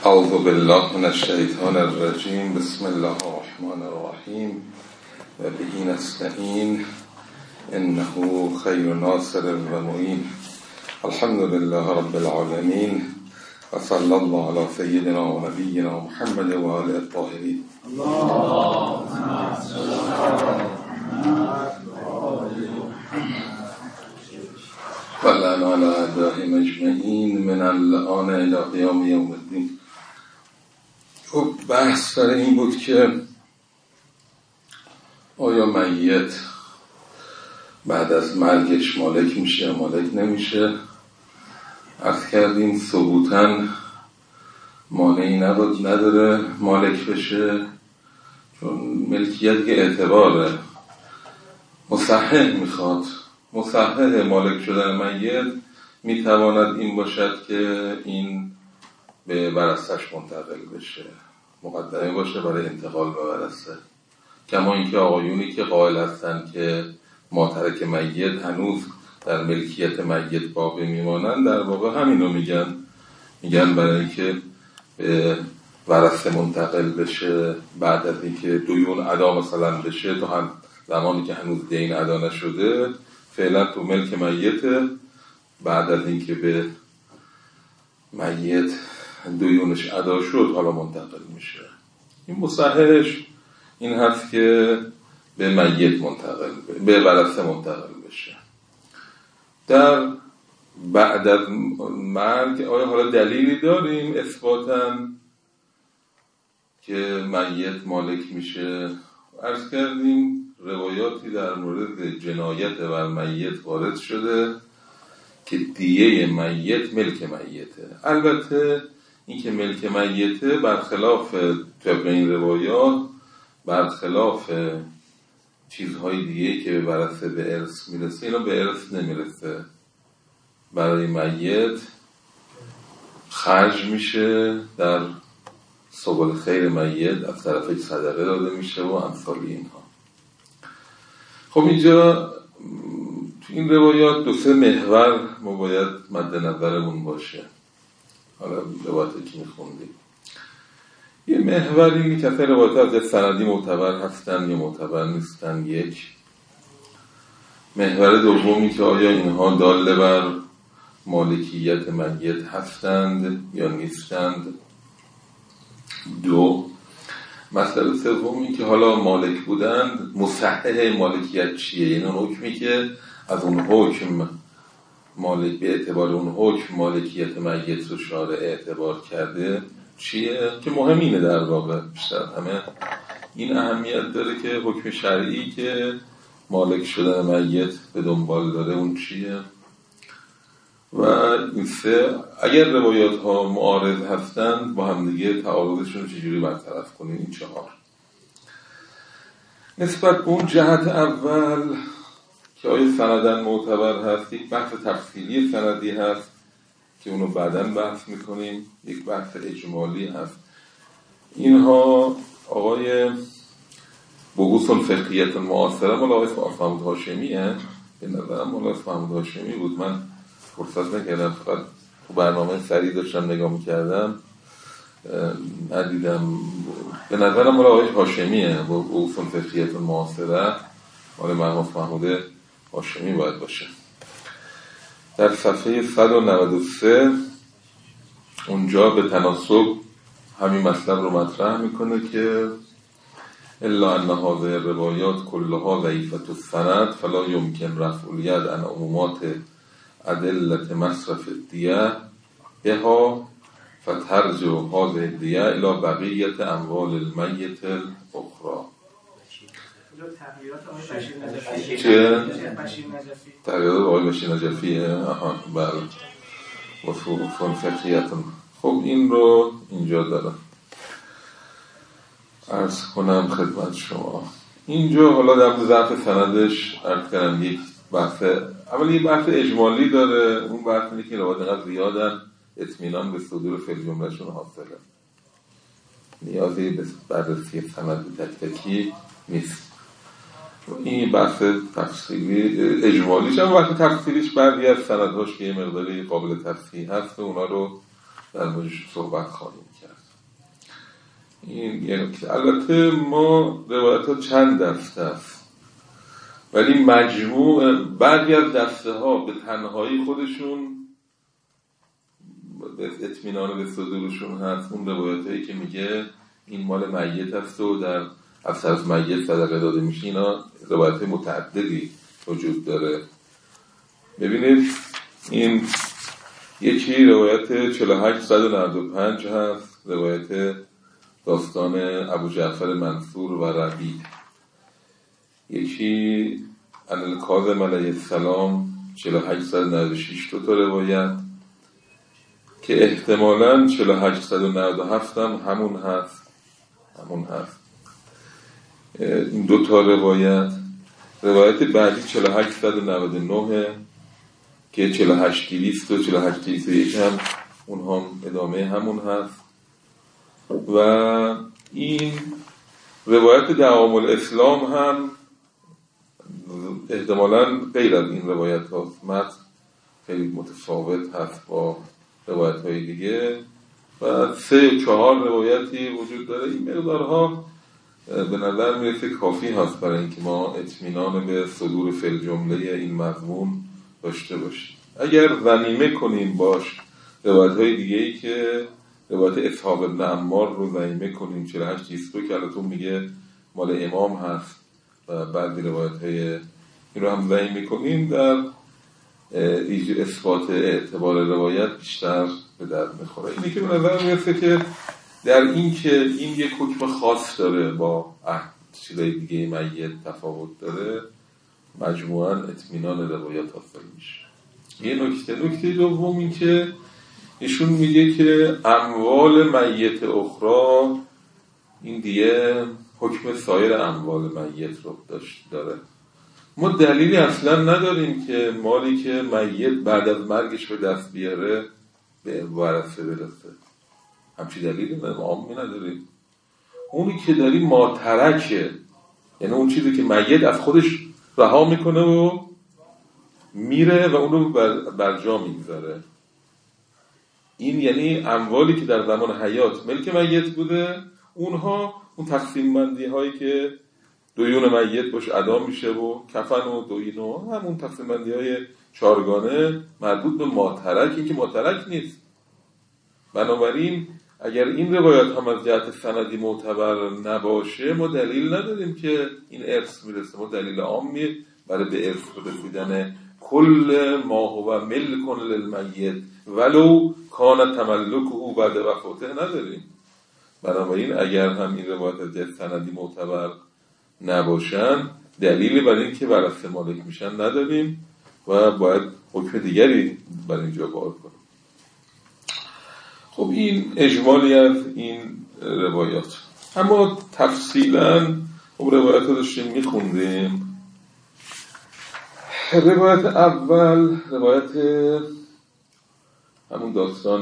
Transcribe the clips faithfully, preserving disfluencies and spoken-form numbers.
اعوذ بالله من الشیطان الرجیم. بسم الله الرحمن الرحیم و به نستعین انه خیر ناصر و معین. الحمد لله رب العالمین و صلی الله علی سیدنا و نبینا محمد و آله الطاهرین. و لعنا علی اعدائهم اجمعین من الآن الی قیام یوم الدین. خب بحث سر این بود که آیا میت بعد از مرگش مالک میشه یا مالک نمیشه. عرض کردیم ثبوتاً مانعی نبود نداره مالک بشه، چون ملکیت که اعتباره، مصحح میخواد. مصحح مالک شدن میت میتواند این باشد که این به ورثه‌اش منتقل بشه، مقدمه باشه برای انتقال به ورثه. کما اینکه آقایونی که قائل هستند که ماترک میت هنوز در ملکیت میت باقی میمانند، در واقع همین رو میگن میگن برای اینکه به ورثه منتقل بشه بعد از اینکه دیون ادا مثلا بشه، تا هم زمانی که هنوز دین ادا نشده فعلا تو ملک میت، بعد از اینکه به میت دیونش ادا شد حالا منتقل میشه. این مصححش این هست که به میت منتقل به ورثه منتقل بشه. در بعد از مرگ آیا حالا دلیلی داریم اثباتاً که میت مالک میشه؟ عرض کردیم روایاتی در مورد جنایت بر میت وارد شده که دیه میت ملک میته. البته این که ملک میته برخلاف طبق این روایات، برخلاف چیزهای دیگه که به ورثه به ارث میرسه، اینا به ارث نمیرسه. برای میت خرج میشه، در سبل خیر میت از طرف صدقه داده میشه و امثال اینها. خب اینجا تو این روایات دو سه محور ما باید مد نظرمون باشه. حالا روایاتی که میخوندیم یه محوری که اصلا روایات از سندی معتبر هستن یا معتبر نیستن. یک محور دومی که آیا اینها داله بر مالکیت میت هستند یا نیستند. دو مسئله سومی که حالا مالک بودند مصحح مالکیت چیه، یعنی اون حکمی که از اون حکم مالک به اعتبار اون حکم مالکیت میت رو شارع اعتبار کرده چیه، که مهم اینه. در واقع بیشتر همه این اهمیت داره که حکم شرعی که مالک شدن میت به دنبال داره اون چیه. و این سه اگر روایات ها معارض هستن با هم دیگه تعارضشون رو چجوری برطرف کنیم. این چهار نسبت اون جهت اول که آیا سندن معتبر هست، یک بحث تفصیلی سندی هست که اونو بعداً بحث میکنیم. یک بحث اجمالی هست. اینها آقای بحوث الفقهیه المعاصره مال آقای محمود هاشمیه. به نظرم مال آقای محمود هاشمی بود. من فرصت نکردم، فقط تو برنامه سریع داشتم نگاه میکردم ندیدم. به نظرم مال آقای هاشمیه. بحوث الفقهیه المعاصره مال مرحوم محمود هاشمی باید باشه. در صفحه صد و نود و سه اونجا به تناسب همین مطلب رو مطرح میکنه که الا ان هذه الروایات كلها ضعیفة السند فلا يمكن رفع الید عن عمومات ادله مصرف الدیه بها فترجع هذه الدیه الى بقیه اموال المیت الاخرى. چه؟ تغییرات آقای بشیر نجفیه. آها بله. وفون فقهیتون. خب این رو اینجا دارم عرض کنم خدمت شما. اینجا حالا در ضعف سندش عرض کنم یک بحث اولی یک بحث اجمالی داره. اون بحث اینه که روایات انقدر زیادن اطمینان به صدور فعل جملهشون حاصله، نیازی به بررسی سند تک تکی نیست. این بحث تفصیلی اجمالیش هم بحث تفصیلیش بعضی از سندهاش که یه مقداری قابل تصحیح هست و اونا رو در موردش صحبت خواهیم کرد. این یه نکته. البته ما روایت ها چند دسته است، ولی مجموع بعضی از دسته ها به تنهایی خودشون اطمینان به صدورشون هست. اون روایت هایی که میگه این مال میت هست و در از طرف میت صدقه داده میشه، اینا روایت متعددی وجود داره. ببینید این یکی روایت چهل و هشت صد و نود و پنج هست، روایت داستان ابو جعفر منصور و ربیع. یکی عن الکاظم علیه السلام چهل و هشت صد و نود و شش دو تا روایت که احتمالاً چهل و هشت صد و نود و هفت هم همون هست همون هست این دو تا روایت. روایت بعدی چهل و هشت صد و نود و نه که چهل و هشت دویست و چهل و هشت دویست و یک هم اون هم ادامه همون هست. و این روایت دعوام الاسلام هم احتمالاً غیر از این روایت هاست، متن خیلی متفاوت هست با روایت های دیگه و سه چهار روایتی وجود داره. این مقدارها به نظر میرسه کافی هست برای اینکه ما اطمینان به صدور فی الجمله این مضمون داشته باشیم. اگر ضمیمه کنیم باش روایت های دیگه ای که روایت اسحاق ابن عمار رو ضمیمه کنیم چهل و هشت بیست و دو که البته میگه مال امام هست و بعضی روایت های این رو هم ضمیمه کنیم، در ایجاد اثبات اعتبار روایت بیشتر به درد میخوره. اینی که به نظر میرسه که در این که این یک حکم خاص داره با چیزای دیگه میت تفاوت داره، مجموعاً اطمینان روایت حاصل میشه. یه نکته نکته دوم این که ایشون میگه که اموال میت اخرى این دیگه حکم سایر اموال میت رو داشت داره. ما دلیلی اصلا نداریم که مالی که میت بعد از مرگش به دست بیاره به ورثه برسه. همچی دلیلی ما نداریم. اونی که داریم ما ترکه، یعنی اون چیزی که میت از خودش رها میکنه و میره و اونو بر, بر جا میگذاره. این یعنی اموالی که در زمان حیات ملک میت بوده، اونها اون تقسیم بندی هایی که دویون میت باش ادا میشه و کفن و دویون و همون تقسیم بندی های چارگانه مربوط به ماترک، این که ماترک نیست. بنابراین اگر این روایت هم از جهت سندی معتبر نباشه، ما دلیل نداریم که این ارث میرسه. ما دلیل عامی برای به ارث رسیدن کل ما هو ملک للمیت ولو کان تملکه بعد وفاته نداریم. بنابراین اگر هم این روایت از جهت سندی معتبر نباشن، دلیلی برای این که ورثه مالک میشن نداریم و باید حکم دیگری برای اینجا بار کنیم. خب این اجمالی از این روایات. اما تفصیلا خب روایات رو داشتیم میخوندیم. روایت اول روایت همون داستان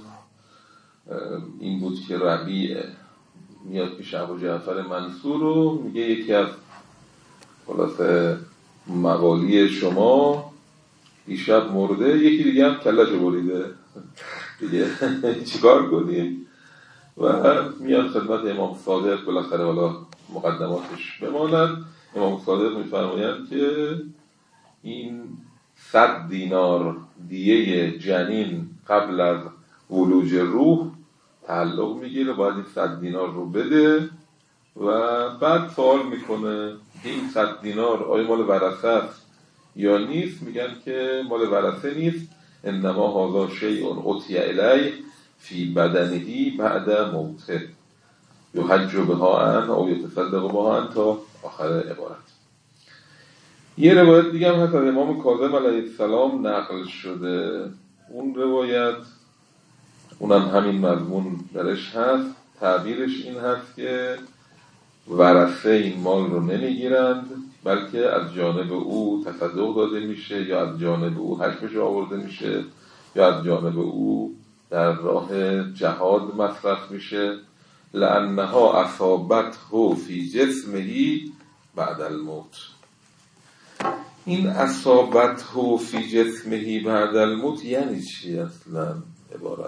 این بود که ربیع میاد پیش ابو جعفر منصور رو میگه یکی از خلاصه موالی شما دیشب مرده، یکی دیگه هم کله‌شو بریده دیگه چیکار کنیم؟ و میاد خدمت امام صادق، بالاخره حالا مقدماتش بماند. امام صادق میفرمایند که این صد دینار دیه جنین قبل از ولوج روح تعلق میگیره، باید این صد دینار رو بده و بعد سوال میکنه این صد دینار آیا مال ورثه است یا نیست؟ میگن که مال ورثه نیست، انما هذا شیء عطی الیه فی بدنه بعد موته یحج بها عن او یتصدق بها عن تا آخر عبارت. یه روایت دیگه هم هست از امام کاظم علیه السلام نقل شده. اون روایت اونم همین مضمون درش هست. تعبیرش این هست که ورثه این مال رو نمیگیرند، بلکه از جانب او تصدق داده میشه یا از جانب او حشمش آورده میشه یا از جانب او در راه جهاد مصرف میشه. لأنها اصابته فی جسمه بعد الموت. این اصابته فی جسمه بعد الموت یعنی چی اصلا عبارت؟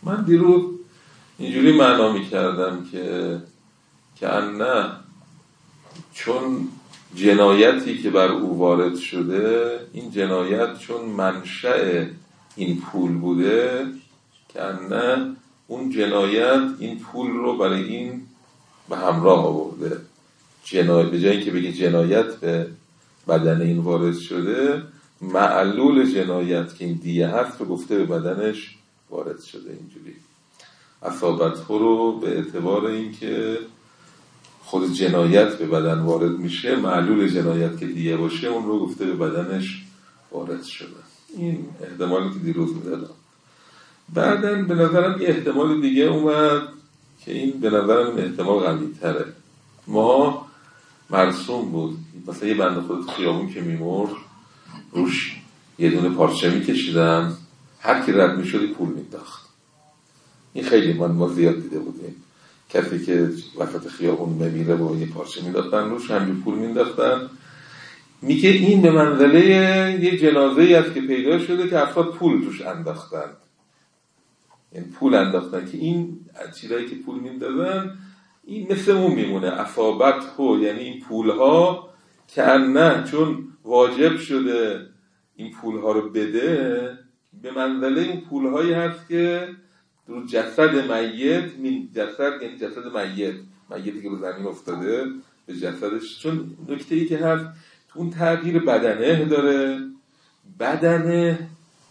من دیروز اینجوری معنا میکردم که که نه، چون جنایتی که بر او وارد شده، این جنایت چون منشأ این پول بوده، که نه اون جنایت این پول رو برای این به همراه آورده. جنایت به جایی که بگه جنایت به بدن این وارد شده، معلول جنایت که این دیه هست رو گفته به بدنش وارد شده. اینجوری اصابت رو به اعتبار این که خود جنایت به بدن وارد میشه، معلول جنایت که دیه باشه اون رو گفته به بدنش وارد شده. این احتمالی که دیروز میدادم. بعدن به نظرم یه احتمال دیگه اومد که این به نظرم این احتمال قوی تره. ما مرسوم بود مثلا یه بنده خدا تو خیابون که میمرد روش یه دونه پارچه میکشیدن، هر کی رد میشد پول میداخت. این خیلی من ما زیاد دیده بودیم، کسی که وسط خیابون میمیره با یه پارچه میداختن روش، همین پول میداختن. میگه این به منزله یه جنازه‌ای است که پیدا شده که افراد پول توش انداختن، این پول انداختن که این چیزایی که پول میدادن این مثل اون میمونه. اصابت هو یعنی این پولها که نه چون واجب شده این پولها رو بده، به منزله این پولهایی هست که رو جسد میت، من جسد یعنی جسد میت، میتی که رو زمین افتاده به جسدش. چون نکته‌ای که هست تو اون تغییر بدنه داره، بدنه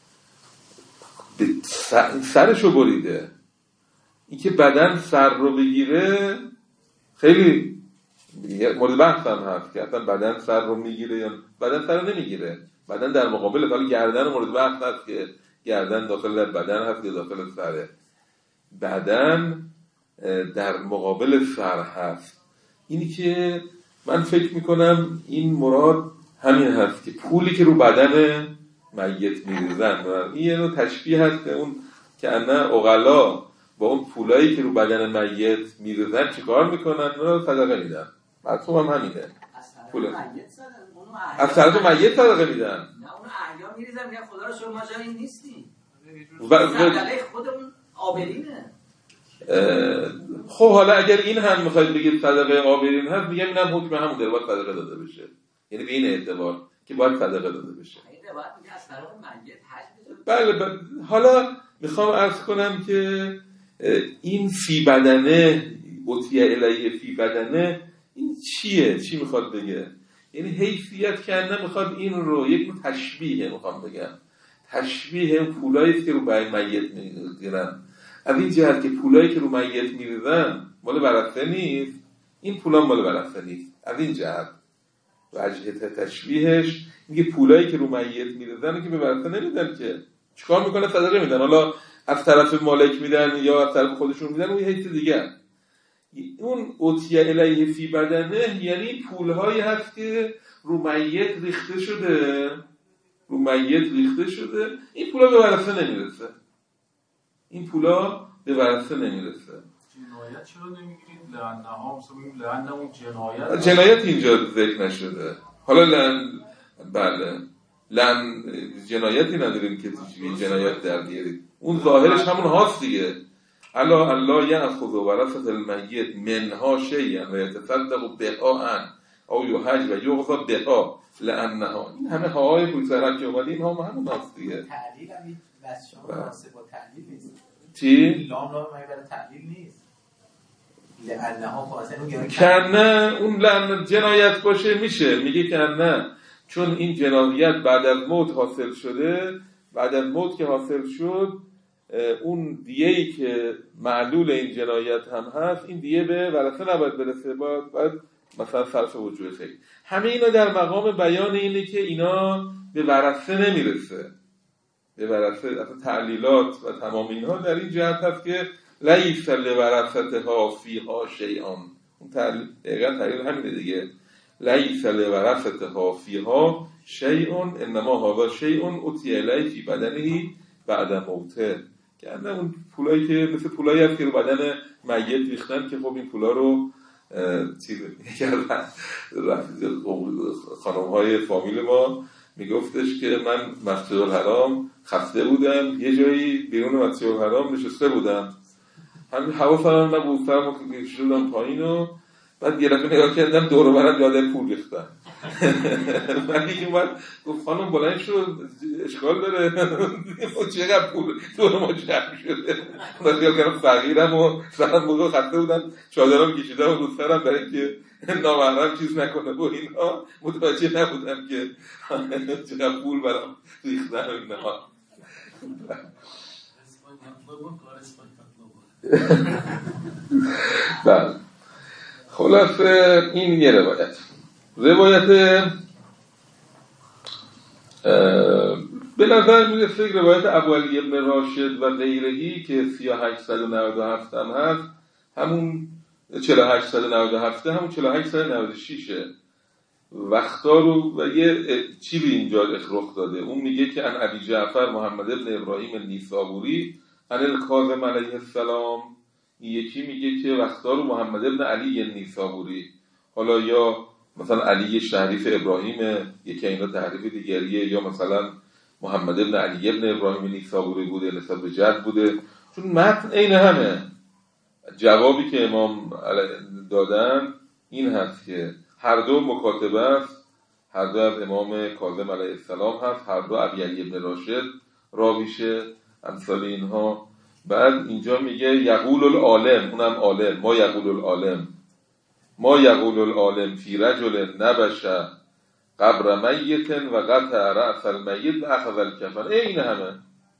سرشو بریده. این که بدن سر رو بگیره خیلی مورد بحث هم هست که اصلا بدن سر رو میگیره یا بدن سر رو نمیگیره. بدن در مقابل حالا گردن مورد بحث هست که گردن داخل در بدن هست یا داخل سره. بدن در مقابل سر هست. اینی که من فکر میکنم این مراد همین هست که پولی که رو بدن میت میریزن، این یه نوع تشبیه هست به اون که انا عقلا با اون پولایی که رو بدن میت میریزن چیکار میکنن؟ اونو صدقه میدن. مفهوم هم همینه. پول از طرف میت صدقه میدن. نه اون احیا میریزن میگن خدا رو شما جای این نیستی. و صدقه خودمون آبرینه. خب حالا اگر این هم میخواید بگید صدقه آبرین هست، میگم اینم حکم همون داره، باید صدقه داده بشه. یعنی به این اعتبار که باید صدقه داده بشه. این باید میگه از طرف میت حج بشه. بله, بله. حالا میخوام عرض کنم که این فی بدنه عطیه الیه فی بدنه این چیه؟ چی میخواد بگه؟ یعنی حیثیت کنه میخواد این رو یک نوع تشبیه میخوام بگم، تشبیه پولایی که رو به میت میگیرن. از این جهت که پولایی که رو میت میریزن مال ورثه نیست، این پولا مال ورثه نیست. از این جهت وجه تشبیهش میگه پولایی که رو میت میریزن که به ورثه نمیدن، که چیکار میکنه؟ صدقه میدن. حالا از طرف مالک میدن یا از طرف خودشون میدن، اون یه حیث دیگه. اون عطیه الیه فی بدنه یعنی پولهایی هست که رو میت ریخته شده، رو میت ریخته شده، این پولا به ورثه نمیرسه، این پولا به ورثه نمیرسه. جنایت چرا نمیگیرید؟ لعنها مثلا میگیم لعنه اون جنایت جنایت اینجا ذکر نشده. حالا لعن بله لعن جنایتی نداریم که جنایت در بیارید، اون ظاهرش همون هاست دیگه. الا الله یأخذ ورثة المیت منها شیئا و یتصدق بها عن او یحج و یغضب بها لانها. این همه هاهای پول سرک که اومده این ها همون هاست دیگه. تعلیل هم بس شما مناسب با تعلیل نیست. چی؟ لام لام مگه برای تعلیل نیست؟ لانها خاصه اون کنه اون لعن جنایت باشه میشه، میگه کنه چون این جنایت بعد از موت حاصل شده، بعد از موت که حاصل شد اون دیه‌ای که معلول این جنایت هم هست، این دیه به ورثه نباید برسه، باید, باید مثلا صرف وجوه خیلی. همه اینا در مقام بیان اینه که اینا به ورثه نمیرسه، به ورثه. اصلا تعلیلات و تمام اینها در این جهت هست که لیس لورثتها فیها شیئا. اون تعلیل دقیقاً تعلیل همینه دیگه. لیس لورثتها فیها شیئا انما هذا شیء عطی الیه فی بدنه بعد موته. که نه اون پولایی که مثل پولایی هست که رو بدن میت ریختن، که خب این پولا رو چی کردن خانم‌های فامیل ما میگفتش که من مسجد الحرام خسته بودم، یه جایی بیرون مسجد الحرام نشسته بودم، همین هوا فرام نبود، فرمو که شدم پایین و بعد یه دفعه نگاه کردم دور و برم یاده پول ریختن. من یکی اومد گفت خانم بلند شو، اشکال داره، چقدر پول دور ما جمع شده. من خیال کردم فقیرم و سرم موقع خسته بودم، چادرم کشیدم و رو سرم برای اینکه نامحرم چیز نکنه و اینا، متوجه نبودم که چقدر پول برام ریختن و اینا. بله، خلاصه این یه روایت. روایت به نظر میرسه روایت ابوعلی ابن راشد و غیرهی که سه هزار و هشتصد و نود و هفت هم هست، همون چهل و هشت صد و نود و هفت همون چهل و هشت صد و نود و شش وقتا رو و یه چیزی اینجا رخ داده. اون میگه که ان ابی جعفر محمد ابن ابراهیم النیسابوری ان الکاظم علیه السلام، یکی میگه که وقتا رو محمد ابن علی النیسابوری، حالا یا مثلا علی شریف ابراهیم، یکی اینا تحریف دیگریه، یا مثلا محمد ابن علی ابن ابراهیم النیسابوری بوده، نسبت به جد بوده، چون متن عین همه. جوابی که امام دادن این هست که هر دو مکاتبه است، هر دو از امام کاظم علیه السلام هست، هر دو ابی علی ابن راشد راویشه، امثال اینها. بعد اینجا میگه یقول العالم، اونم عالم، ما یقول العالم ما یقول العالم فی رجل نبش قبر میت و قطع رأس المیت و اخذ الکفن، این همه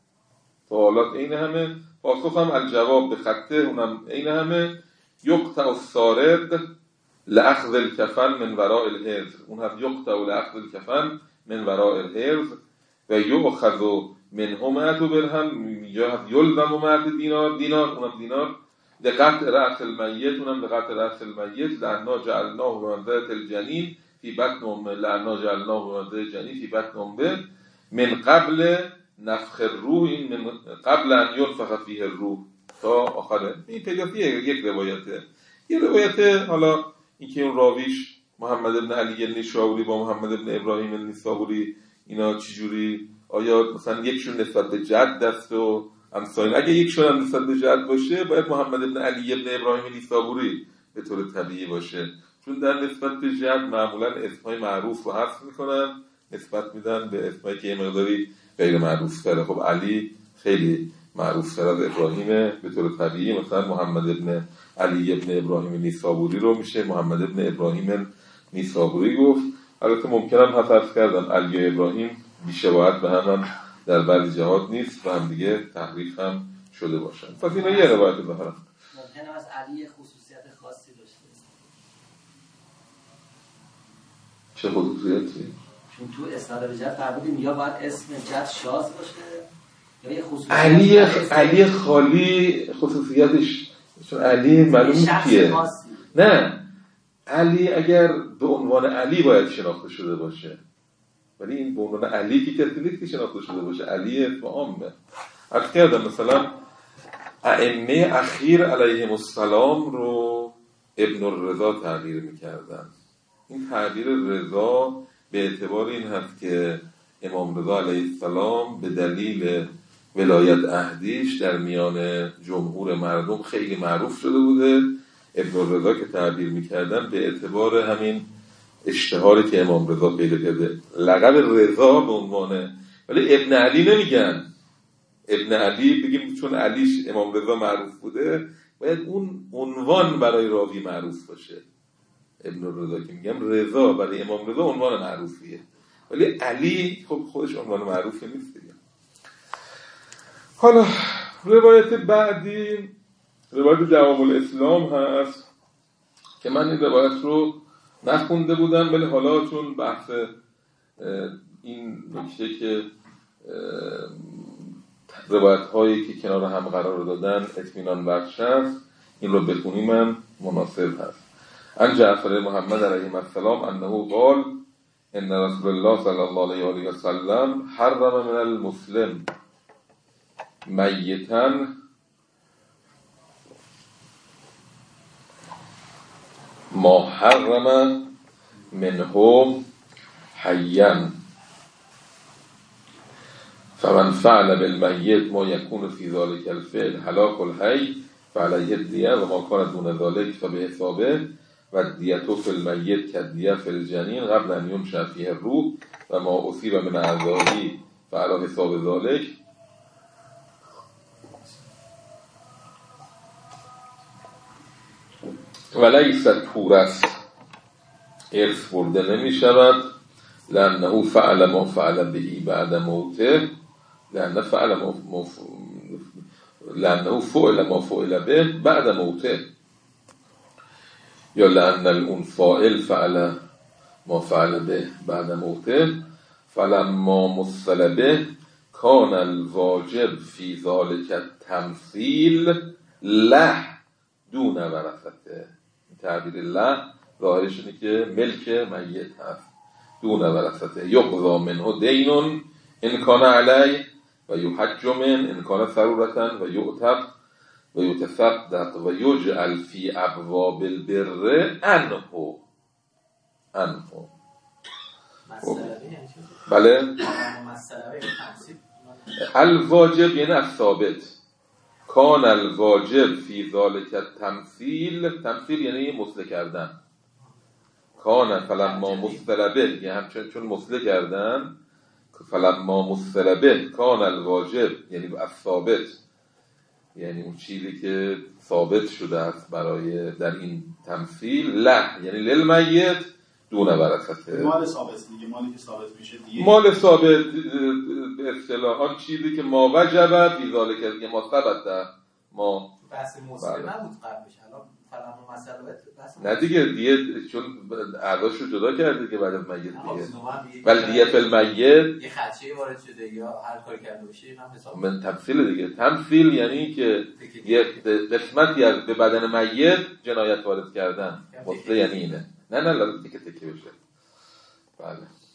سوالات، این همه پاسخ هم الجواب به خطه، اونم این همه. یقطع السارق لأخذ الکفن من وراء الحرز، اون هم یقطع لأخذ الکفن من وراء الحرز و یؤخذ منه مئة درهم یلزم مئة دینار، دینار اونم دینار، لقطع رأس المیت، اونم لقطع رأس المیت، لأننا جعلناه بمنزلة الجنین فی بطن امه، لأننا جعلناه بمنزلة الجنین فی بطن امه من قبل نفخ الروح، این من قبل ان ينفخ فیه الروح تا آخره. این پیداتیه یک روایته. یه روایته حالا اینکه اون راویش محمد ابن علی النیسابوری با محمد ابن ابراهیم النیسابوری اینا چجوری، آیا مثلا یکشون نسبت به جد است و امثال، اگه یکشون هم نسبت به جد باشه باید محمد ابن علی ابن ابراهیم النیسابوری به طور طبیعی باشه، چون در نسبت به جد معمولا اسمای معروف رو حذف میکنن، نسبت میدن به اسمایی که یه مقداری غیر معروف تره. خب علی خیلی معروف تر از ابراهیمه، به طور طبیعی مثلا محمد ابن علی ابن ابراهیم النیسابوری رو میشه محمد ابن ابراهیم النیسابوری گفت. البته ممکنم حذف کردم علی و ابراهیم بی‌شباهت به هم در بعضی جهات نیست و هم دیگه تحریف هم شده باشن. پس اینا یه روایت بخرم. ممکنه از علی خصوصیت خاصی داشته باشه. چه خصوصیتی؟ چون تو اسناد به جد فرمودیم یا باید اسم جد شاذ باشه یا یه خصوصیت علی علی خالی خصوصیتش، چون علی معلوم کیه. نه، علی اگر به عنوان علی باید شناخته شده باشه، ولی این به عنوان علی که کسی نیست که شناخته شده باشه، علی اسم عامه. عرض کردم مثلا ائمه اخیر علیهم السلام رو ابن الرضا تعبیر میکردن. این تعبیر رضا به اعتبار این هست که امام رضا علیه السلام به دلیل ولایت عهدیش در میان جمهور مردم خیلی معروف شده بوده. ابن الرضا که تعبیر میکردن به اعتبار همین اشتهاری که امام رضا پیدا کرده، لقب رضا به عنوانه، ولی ابن علی نمیگن. ابن علی بگیم چون علیش امام رضا معروف بوده باید اون عنوان برای راوی معروف باشه. ابن الرضا که میگم رضا برای امام رضا عنوان معروفیه، ولی علی خب خودش عنوان معروفی نیست دیگه. حالا روایت بعدی روایت دوام الاسلام هست که من این روایت رو نخونده بودم، ولی حالا چون بحث این نکته که روایت هایی که کنار هم قرار دادن اطمینان بخش است، این رو بخونیم من مناسب هست. ان جعفر محمد علیه السلام انه قال ان رسول الله صلی الله علیه و سلم حرم من المسلم میتا ما حرم منه حیا. من فعل بالمیت ما یکون فی ذلک الفعل هلاک الحی فعلیه الدیه و ما کان دون ذلک فبه حسابه و دیتو فی المیت کدیه فی الجنین قبل ان ینشأ فیه الروح و ما اصیب من اعضایی فعلی حساب ذلک. ولیس تورث، ارث برده نمی شود، لانه فعل ما فعل بهی بعد موته، لانه فعل ما مف... لانه فعل ما فعل به بعد موته، یا لان اون فاعل فعل ما فعل به بعد موته. فلما مثل به کان الواجب فی ذلک التمثیل له دون ورثته. تعبیر له ظاهرش اینه که ملک میت هست، دون ورثته. یقضا منه دین ان کان علی و یحج من ان کان ضرورتا و یعتق و یتصدق و یجعل فی ابواب البر عنه عنه. بله، الواجب یعنی الثابت. کان الواجب فی ذلک التمثیل، تمثیل یعنی مثله کردن. کان فلما مثل به، یعنی همچنین چون مثله کردن، فلما مثل به کان الواجب یعنی الثابت، یعنی اون چیزی که ثابت شده است برای در این تمثیل، له یعنی للمیت دون ورثته. مال ثابت دیگه، مالی که ثابت میشه دیگه، مال ثابت به اصطلاح آن چیزی که ما وجبت فی ذلک که ما ثبت ما بحث مسلم نبود قبلش، الان فلما مسئله بحث نه دیگه، دیگه چون اعضاشو جدا کرده که بعد از میت دیگه، ولی دیگه فی المیت یه خدشه وارد شده یا هر کاری کرده باشه هم حساب من تمثیل دیگه. تمثیل یعنی که یه قسمتی از به بدن میت جنایت وارد کردن، مثل یعنی اینه. نه نه لازم تکه تکه بشه. بله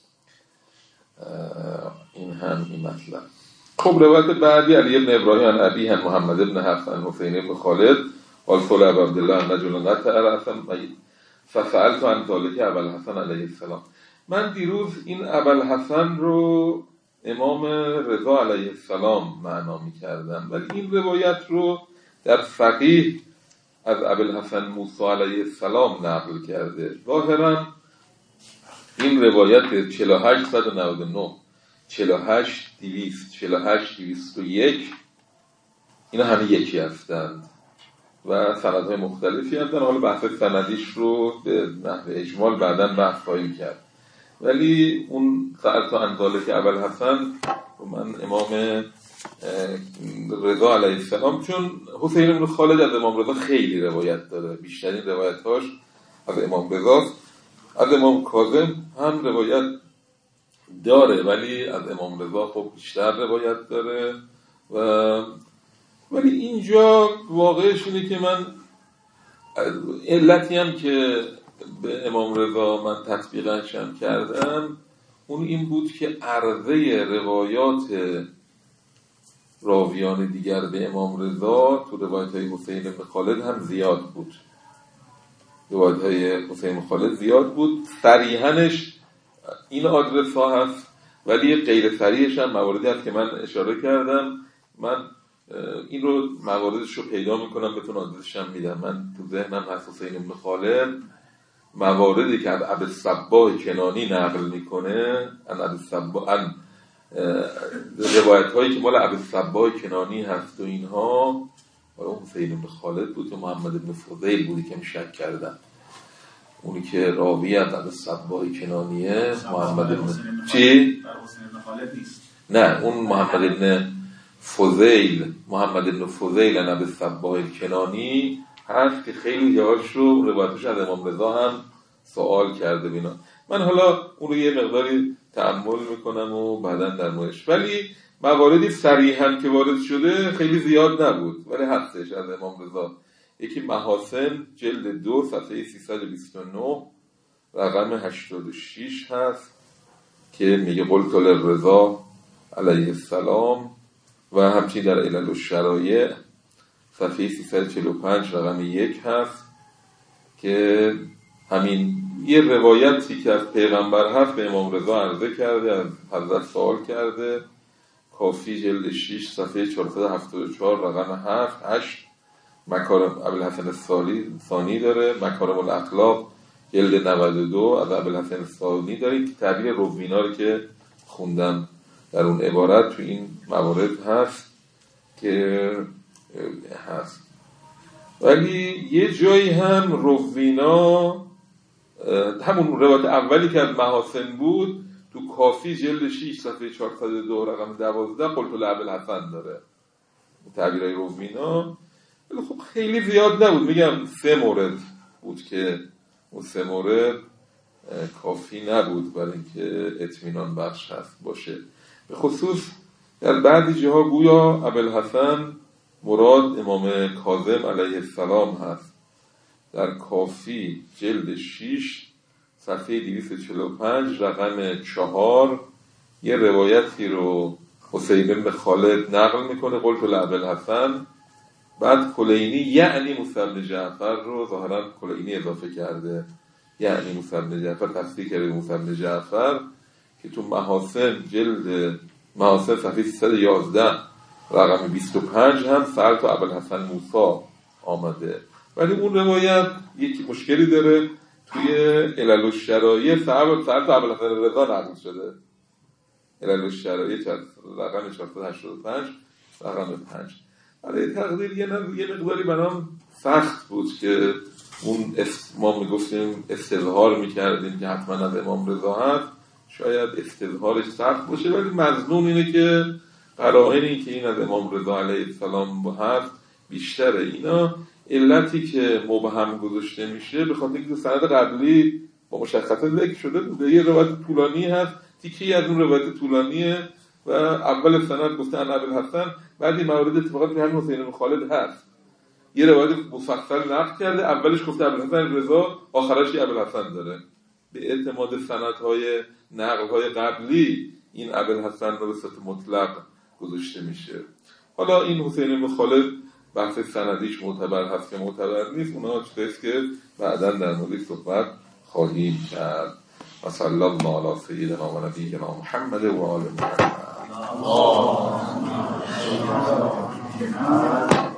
این هم این مطلب. خب روایت بعدی علی ابن ابراهیم عن ابی هم محمد ابن حفص عن حسین ابن خالد قال صلی عبدالله نجل قطع رأسا فسألت عن ذلك ابوالحسن علیه السلام. من دیروز این ابوالحسن رو امام رضا علیه السلام معنا می‌کردم، ولی این روایت رو در فقیه از ابوالحسن موسی علیه السلام نقل کرده. ظاهرا این روایت چهل و هشت صد و نود و نه، چهل و هشت دویست، چهل و هشت دویست و یک اینا همه یکی هستند و سندهای مختلفی هستند. حالا بحث سندیش رو به نحو اجمال بعداً بحث خواهیم کرد، ولی اون سألت عن ذلک ابوالحسن من امام رضا علیه السلام، چون حسین بن خالد از امام رضا خیلی روایت داره، بیشترین روایتاش از امام رضاست. از امام کاظم هم روایت داره ولی از امام رضا خب بیشتر روایت داره. و ولی اینجا واقعش اینه که من علتی هم که به امام رضا من تطبیقش هم کردم اون این بود که عرضه روایات راویان دیگر به امام رضا تو روایت های حسین بن خالد هم زیاد بود. روایت های حسین بن خالد زیاد بود، صریحنش این آدرس ها هست، ولی غیر صریحش هم مواردی هست که من اشاره کردم. من این رو مواردش رو پیدا میکنم بهتون آدرسش هم میدم. من تو ذهنم هست حسین بن خالد مواردی که ابی الصباح کنانی نقل میکنه، ان ابی الصباح ان روایت هایی که مال ابی الصباح کنانی هست و اینها، حالا حسین بن خالد بود و محمد بن فضیل بودی که شک کردن. اونی که راوی از ابی الصباح کنانیه محمد بن چی؟ حسین بن خالد نیست. نه اون محمد بن فضیل، محمد بن فضیل ان ابی الصباح کنانی هست که خیلی جاهاش رو روایتش از امام رضا هم سوال کرده بینا. من حالا اون رو یه مقداری تأمل میکنم و بعداً در موردش، ولی مواردی صریحاً که وارد شده خیلی زیاد نبود ولی هستش از امام رضا. یکی محاسن جلد دو صفحه سیصد و بیست و نه رقم هشتاد و شش هست که میگه قلت للرضا علیه السلام، و همچنین در علل الشرایع صفحه سیصد و چهل و پنج رقم یک هست که همین یه روایتی که از پیغمبر هست به امام رضا عرضه کرده، از حضرت سوال کرده کافی جلد شش صفحه چهارصد و هفتاد و چهار رقم هفت هشت مکارم ابوالحسن ثانی داره. مکارم الاخلاق جلد نود و دو از ابوالحسن ثانی دارید که تعبیر روینا رو که خوندم در اون عبارت تو این موارد هست که هست. ولی یه جایی هم روینا همون روایت اولی که از محاسن بود تو کافی جلد شش صفحه چهارصد و دو رقم دوازده قلت لابوالحسن داره تعبیرای روینا. ولی خب خیلی زیاد نبود، میگم سه مورد بود که اون سه مورد کافی نبود برای اینکه اطمینان بخش هست باشه. به خصوص در بعضی جاها گویا ابوالحسن مراد امام کاظم علیه السلام هست. در کافی جلد شش صفحه دویست و چهل و پنج رقم چهار یه روایتی رو حسین بن خالد نقل میکنه قلت لابوالحسن، بعد کلینی یعنی موسی بن جعفر رو ظاهرا کلینی اضافه کرده، یعنی موسی بن جعفر تفسیر کرده موسی بن جعفر که تو محاسن جلد محاسن صفحه سیصد و یازده رقم بیست و پنج هم سألت ابوالحسن موسی آمده. ولی اون روایت یکی مشکلی داره، توی علل الشرایع سألت ابوالحسن رضا نقل شده. علل الشرایع رقم چهارصد و هشتاد و پنج رقم پنج. برای تقدیر یه مقداری برام سخت بود که اون ما میگفتیم استظهار میکردیم که حتما از امام رضا هست، شاید استظهارش سخت باشه، ولی مظنون اینه که قرائن این که این از امام رضا علیه السلام هست بیشتره. اینا علتی که مبهم گذاشته میشه به خاطر اینکه سند قبلی با مشخصات ذکر شده بوده، یه روایت طولانی هست، تیکه‌ای از اون روایت طولانیه و اول سند گفته ان ابوالحسن، بعد این موارد اتفاقا تو همین حسین بن خالد هست، یه روایت مفصل نقل کرده، اولش گفته ابوالحسن رضا، آخرش ابوالحسن داره. به اعتماد سندهای نقل‌های قبلی این ابوالحسن رو به صورت مطلق گذاشته میشه. حالا این حسین بن خالد بحث سندیش معتبر هست که معتبر نیست، اونا چیزی که بعداً در موردش صحبت خواهیم کرد. و صلی الله علی سیدنا و نبینا محمد و آل محمد.